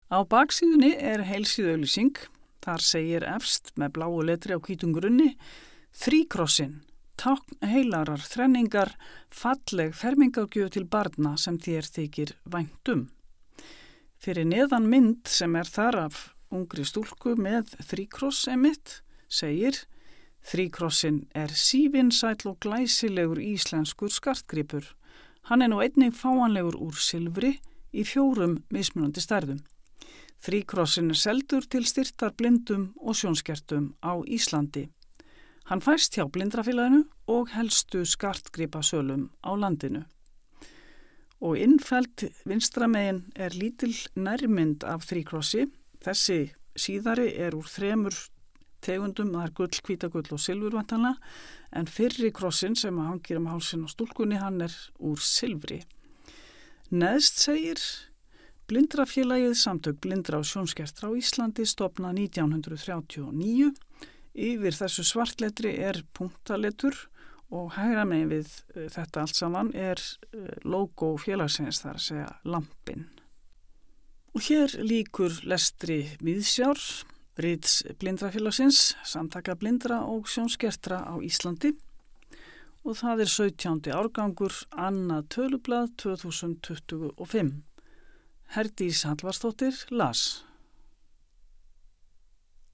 Á baksíðunni er heilsíðuauglýsing. Þar segir efst með bláu letri á hvítum grunni: Þríkrossin, tákn heilarar þrenningar, falleg fermingargjöf til barna sem þér þykir vænt um. Fyrir neðan mynd sem er þar af ungri stúlku með þríkross einmitt segir: Þríkrossin er sívinsæll og glæsilegur íslenskur skartgripur. Hann er nú einnig fáanlegur úr silfri í 4 mismunandi stærðum. Þríkrossin er seldur til styrktar blindum og sjónskertum á Íslandi. Hann fæst hjá Blindrafélaginu og helstu skartgripasölum á landinu. Og innfellt vinstra megin er lítil nærmynd af þríkrossi. Þessi síðari er úr 3 tegundum, það er gull, hvítagull og silfur vantanlega, en fyrri krossin sem hangir hálsinn á stúlkunni, hann er úr silfri. Neðst segir: Blindrafélagið, samtök blindra og sjónskertra á Íslandi, stofnað 1939. Yfir þessu svartletri er punktaletur og hægra megin við þetta allt saman er logo félagsins, þar að segja lampinn. Og hér lýkur lestri viðsjár rits Blindrafélagsins, samtaka blindra og sjónskertra á Íslandi, og það er 17. árgangur, annað tölublað 2025. Herdís Hallvarðsdóttir las.